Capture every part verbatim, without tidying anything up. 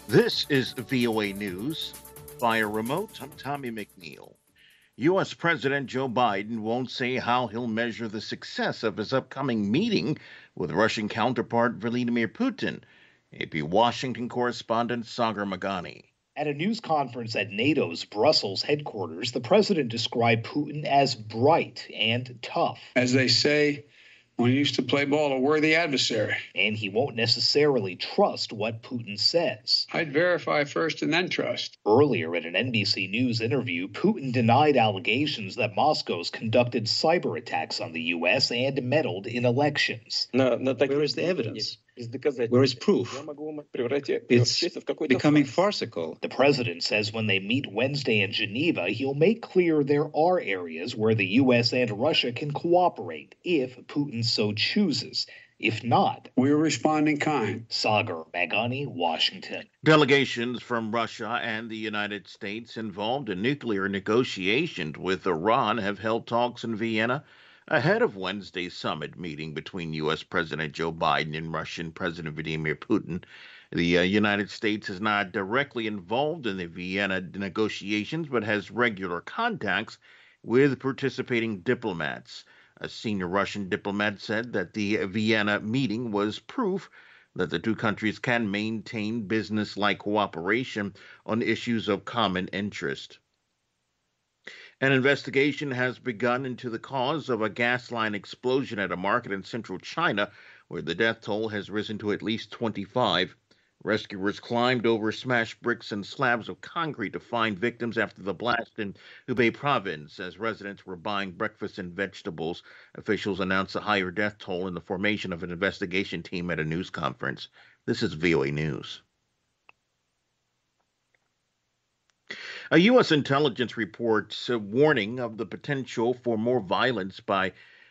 This is V O A News. Via remote, I'm Tommy McNeil. U S. President Joe Biden won't say how he'll measure the success of his upcoming meeting with Russian counterpart Vladimir Putin. A P Washington correspondent Sagar Magani. At a news conference at NATO's Brussels headquarters, the president described Putin as bright and tough. As they say, when he used to play ball, a worthy adversary. And he won't necessarily trust what Putin says. I'd verify first and then trust. Earlier in an N B C News interview, Putin denied allegations that Moscow's conducted cyber attacks on the U S and meddled in elections. Where is the evidence? Where is proof? It's becoming farcical. The president says when they meet Wednesday in Geneva, he'll make clear there are areas where the U S and Russia can cooperate if Putin so chooses. If not, we're responding kind. Sagar Magani, Washington. Delegations from Russia and the United States involved in nuclear negotiations with Iran have held talks in Vienna ahead of Wednesday's summit meeting between U S. President Joe Biden and Russian President Vladimir Putin. The uh, United States is not directly involved in the Vienna negotiations, but has regular contacts with participating diplomats. A senior Russian diplomat said that the Vienna meeting was proof that the two countries can maintain business-like cooperation on issues of common interest. An investigation has begun into the cause of a gas line explosion at a market in central China, where the death toll has risen to at least twenty-five. Rescuers climbed over smashed bricks and slabs of concrete to find victims after the blast in Hubei province. As residents were buying breakfast and vegetables, officials announced a higher death toll and the formation of an investigation team at a news conference. This is V O A News. A U S intelligence reports a warning of the potential for more violence by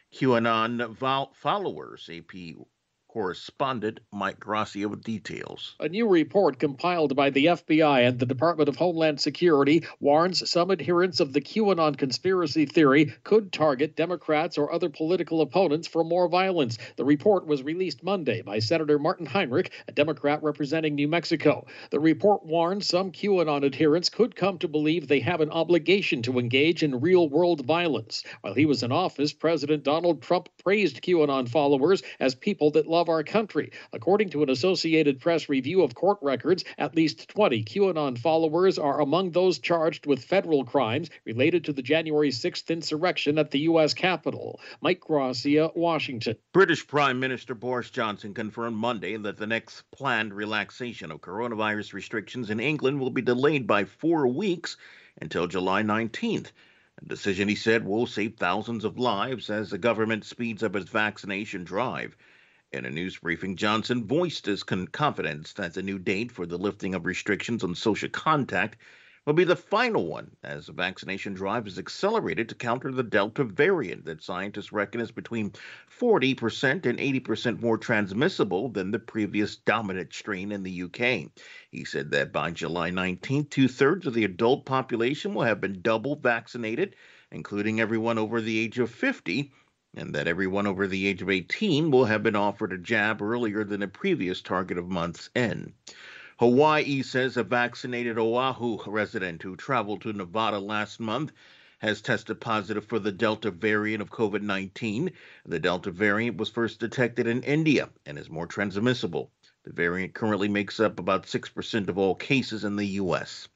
QAnon followers. A P correspondent Mike Gracia with details. A new report compiled by the F B I and the Department of Homeland Security warns some adherents of the QAnon conspiracy theory could target Democrats or other political opponents for more violence. The report was released Monday by Senator Martin Heinrich, a Democrat representing New Mexico. The report warns some QAnon adherents could come to believe they have an obligation to engage in real-world violence. While he was in office, President Donald Trump praised QAnon followers as people that love our country. According to an Associated Press review of court records, at least twenty QAnon followers are among those charged with federal crimes related to the January sixth insurrection at the U S Capitol. Mike Gracia, Washington. British Prime Minister Boris Johnson confirmed Monday that the next planned relaxation of coronavirus restrictions in England will be delayed by four weeks until July nineteenth. A decision, he said, will save thousands of lives as the government speeds up its vaccination drive. In a news briefing, Johnson voiced his con- confidence that the new date for the lifting of restrictions on social contact will be the final one, as the vaccination drive is accelerated to counter the Delta variant that scientists reckon is between forty percent and eighty percent more transmissible than the previous dominant strain in the U K. He said that by July nineteenth, two-thirds of the adult population will have been double vaccinated, including everyone over the age of fifty, and that everyone over the age of eighteen will have been offered a jab earlier than the previous target of month's end. Hawaii says a vaccinated Oahu resident who traveled to Nevada last month has tested positive for the Delta variant of COVID nineteen. The Delta variant was first detected in India and is more transmissible. The variant currently makes up about six percent of all cases in the U S.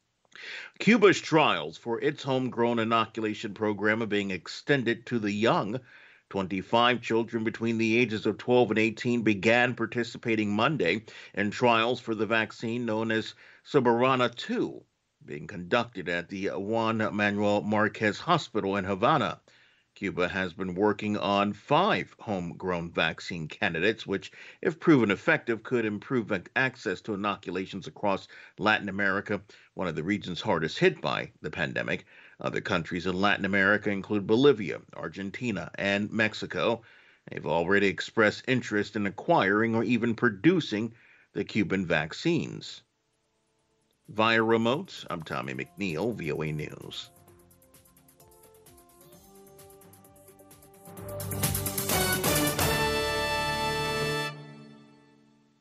Cuba's trials for its homegrown inoculation program are being extended to the young. twenty-five children between the ages of twelve and eighteen began participating Monday in trials for the vaccine known as Soberana two, being conducted at the Juan Manuel Marquez Hospital in Havana. Cuba has been working on five homegrown vaccine candidates, which, if proven effective, could improve access to inoculations across Latin America, one of the regions hardest hit by the pandemic. Other countries in Latin America include Bolivia, Argentina, and Mexico. They've already expressed interest in acquiring or even producing the Cuban vaccines. Via remote, I'm Tommy McNeil, V O A News.